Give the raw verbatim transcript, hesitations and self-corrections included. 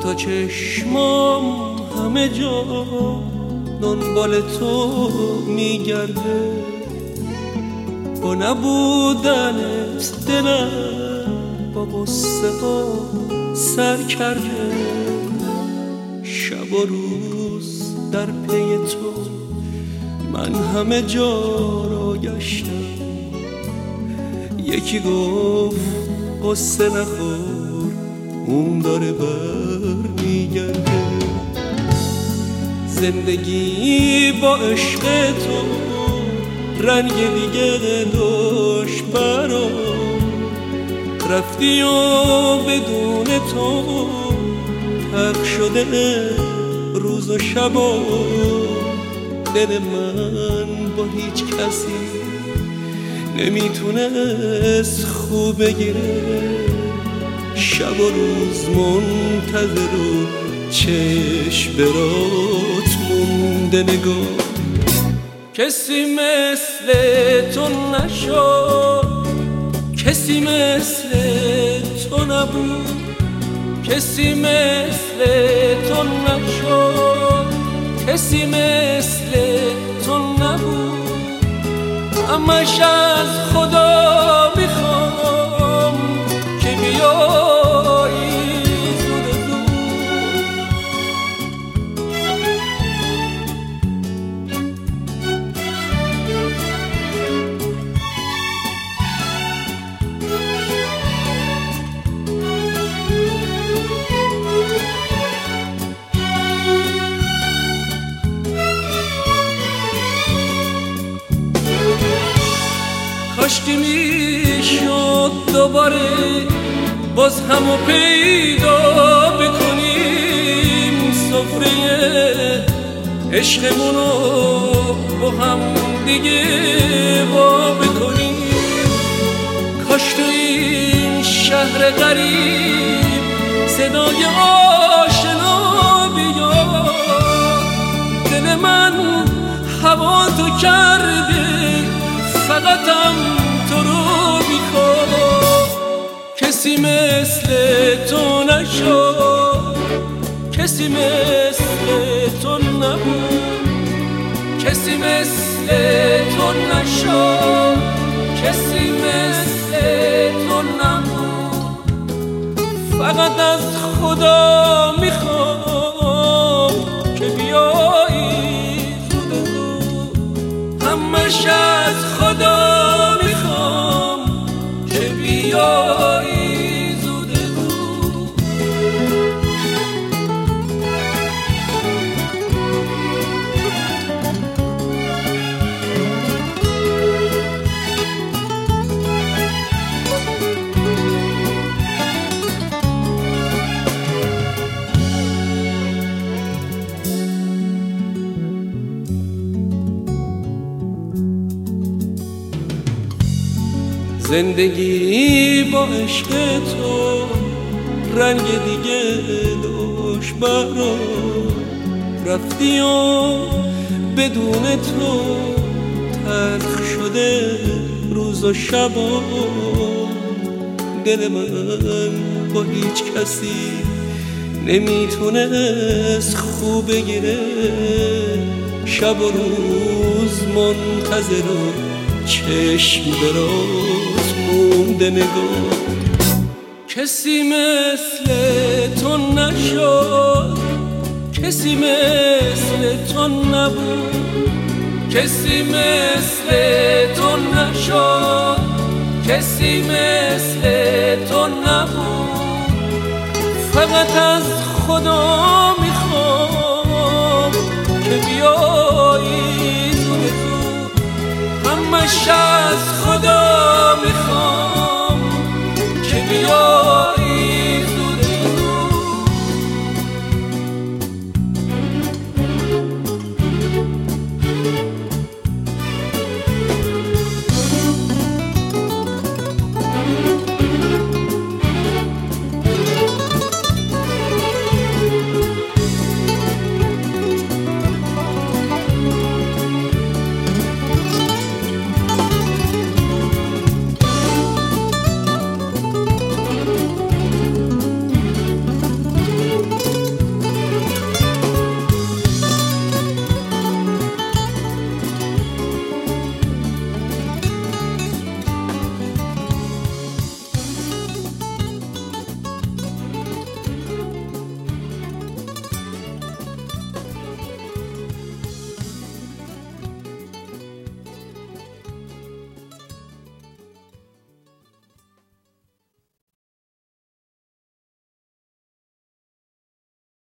دوتا چشمام همه جا دنبال تو میگرده، با نبودنت دلم با غصه ها سر کرده. شب و روز در پی تو من همه جا را گشتم. یکی گفت غصه نخور اون داره بر میگرده. زندگی با عشق تو رنگ دیگه داشت برام، رفتی و بدون تو تلخ شده روز و شبا. دل من با هیچ کسی نمیتونست خوب بگیره. شب و روز منتظر و چشم برات مونده نگاه. کسی مثل تو نشد، کسی مثل تو نبود، کسی مثل تو نشد، کسی مثل تو نبود. همش از خدا میخوام که بیایی زود زود. کاشکی میشد دوباره باز همو پیدا بکنیم، سفره عشقمونو با هم دیگه وا بکنیم. کاش تو این شهر غریب صدای آشنا بیاد. دل من هوا تو کرده فقطم تو رو میخواد. کسی مثل تو نشد، کسی مثل تو نبود، کسی مثل تو نشد، کسی مثل تو نبود. فقط از خدا میخوام که بیایی زود زود. همش از خدا میخوام که بیایی زود زود. زندگی با عشق تو رنگ دیگه داشت برام، رفتی و بدون تو تلخ شده روز و شبا. دل من با هیچ کسی نمیتونست خوب بگیره. شب و روز منتظر و چشم برات مونده نگاه. کسی مثل تو نشد، کسی مثل تو نبود، کسی مثل تو نشد، کسی مثل تو نبود. فقط از خدا میخوام که بیایی زود زود. همش از خدا